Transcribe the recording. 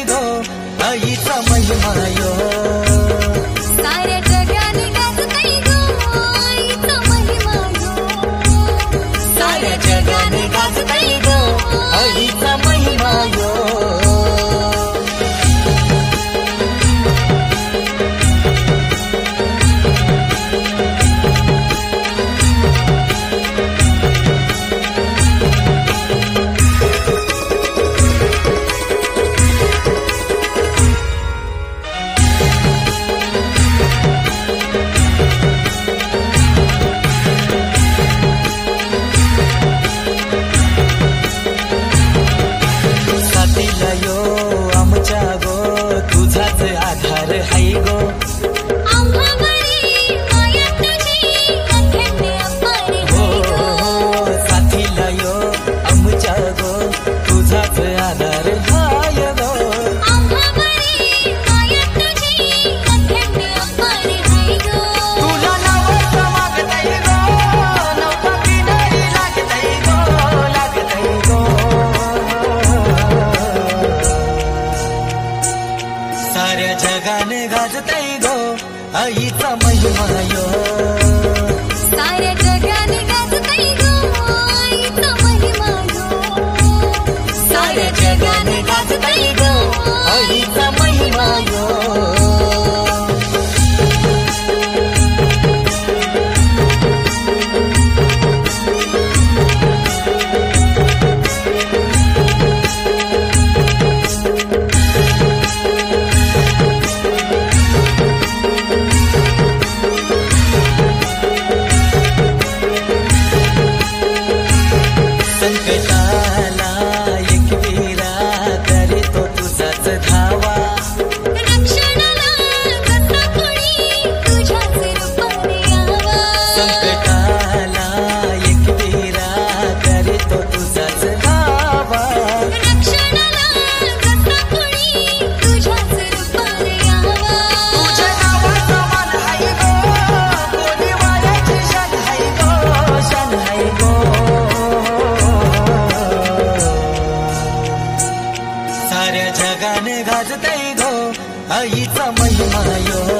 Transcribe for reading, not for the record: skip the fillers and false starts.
गो आईचा महिमा यो साऱ्या जगाने गाजतय गो आईचा महिमा यो साऱ्या जगाने गाजतय गो आईचा महिमा यो तुझाच आधार हाय गो आम्हा घरी माया तुझी अखंड अपार हो साथीला यो आमच्या गो तुझाच आधार हाय गो आम्हा घरी माया तुझी अखंड अपार हाय गो तुला नवस मागतय गो नवसा किनारी लागतय गो साऱ्या जगाने गाजतय गो आईचा महिमा यो साऱ्या जगाने गाजतय गो आईचा महिमा यो साऱ्या जगाने गाजतय गो आईचा महिमा यो संकटाला एक वीरा तरी तो तुझाच धावा रक्षणाला कसा कोणी तुझ्याच रूपाने यावा संकटाला एक वीरा तरी तो तुझाच धावा रक्षणाला कसा कोणी तुझ्याच रूपाने यावा तुझ्या नावाचा मान हाय गो कोणी वाऱ्याची शान हाय गो शान हाय गो साऱ्या जगाने गाजतय गो आईचा महिमा यो